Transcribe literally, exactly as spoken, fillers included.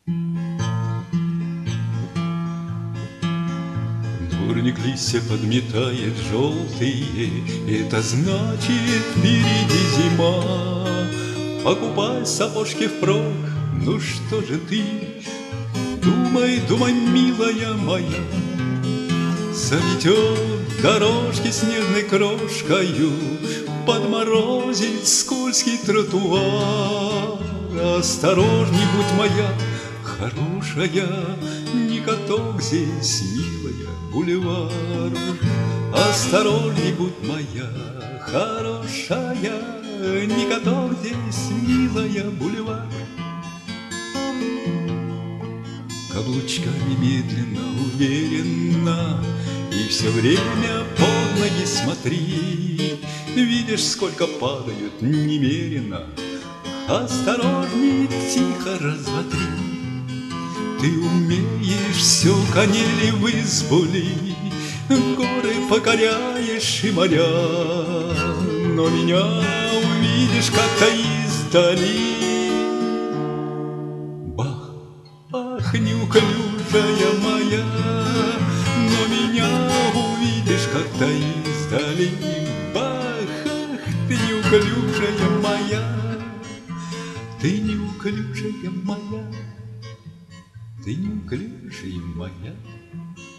Дворник листья подметает желтые, это значит впереди зима. Покупай сапожки впрок, ну что же ты? Думай, думай, милая моя, заметет дорожки снежной крошкою, подморозит скользкий тротуар. Осторожней будь, моя хорошая, не каток здесь, милая, бульвар. Осторожней будь, моя хорошая, не каток здесь, милая, бульвар. Каблучками медленно, уверенно, и все время под ноги смотри. Видишь, сколько падают немерено. Осторожней, тихо, раз, два, три. Ты умеешь все, коней в избу ли, горы покоряешь и моря, но меня увидишь как-то издали. Бах, ах, неуклюжая моя, но меня увидишь как-то издали. Бах, ах, ты неуклюжая моя, ты неуклюжая моя, ты неуклюжая моя.